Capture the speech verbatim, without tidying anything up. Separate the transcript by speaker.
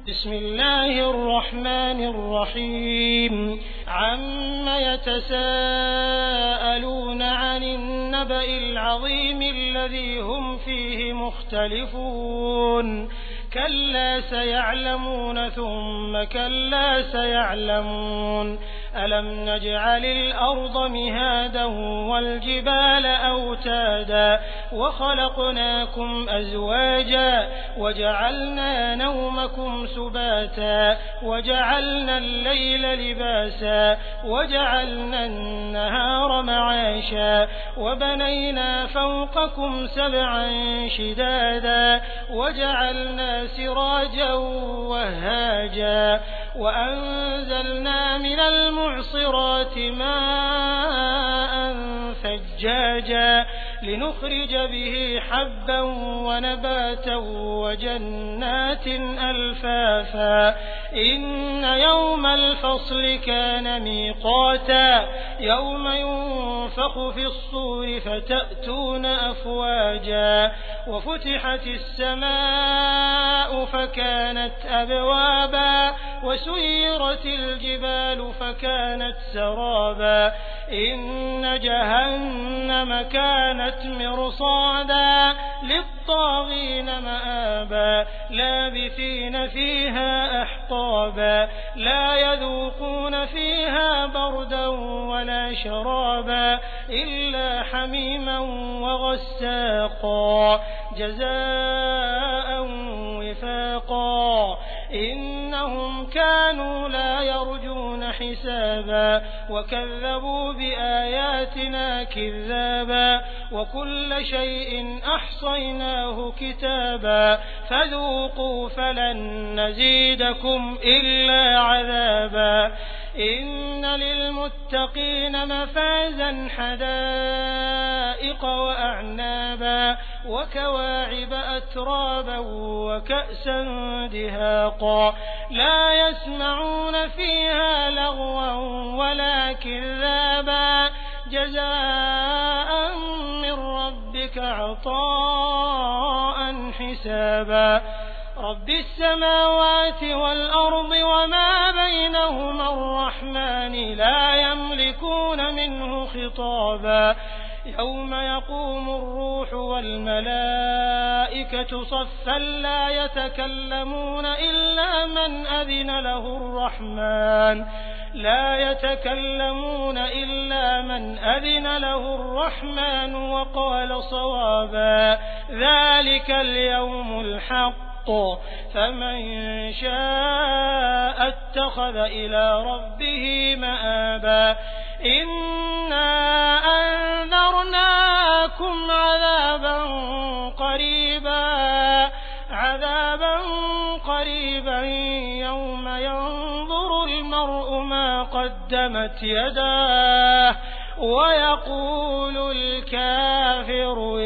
Speaker 1: بسم الله الرحمن الرحيم عم يتساءلون عن النبأ العظيم الذي هم فيه مختلفون كلا سيعلمون ثم كلا سيعلمون ألم نجعل الأرض مهادا والجبال أوتادا وخلقناكم أزواجا وجعلنا نومكم سباتا وجعلنا الليل لباسا وجعلنا النهار معاشا وبنينا فوقكم سبعا شدادا وجعلنا سراجا وهاجا وأنزلنا من المعصرات ماء ثجاجا لنخرج به حبا ونباتا وجنات ألفافا إن يوم الفصل كان ميقاتا يوم ينفخ في الصور فتأتون أفواجا وفتحت السماء فكانت أبوابا وسيرت الجبال فكانت سرابا إن جهنم كانت مرصادا للطاغين مآبا لابثين فيها أحقابا لا يذوقون فيها بردا ولا شرابا إلا حميما وغساقا جزاء وفاقا إنهم كانوا لا يرجون حسابا وكذبوا بآياتنا كذابا وكل شيء أحصيناه كتابا فذوقوا فلن نزيدكم إلا عذابا إن للمتقين مفازا حدائق وأعنابا وكواعب أترابا وكأسا دهاقا لا يسمعون فيها لغوا ولا كذابا جزاء من ربك عطاء حسابا رب السماوات والأرض وما بينهما الرحمن لا يملكون منه خطابا يوم يقوم الروح والملائكة صفا لا يتكلمون إلا من أذن له الرحمن لا يتكلمون إلا من أذن له الرحمن وقال صوابا ذلك اليوم الحق فمن شاء اتخذ إلى ربه مآبا إنا أنذرناكم عذابا قريبا عذابا قريبا يوم ينظر المرء ما قدمت يداه ويقول الكافر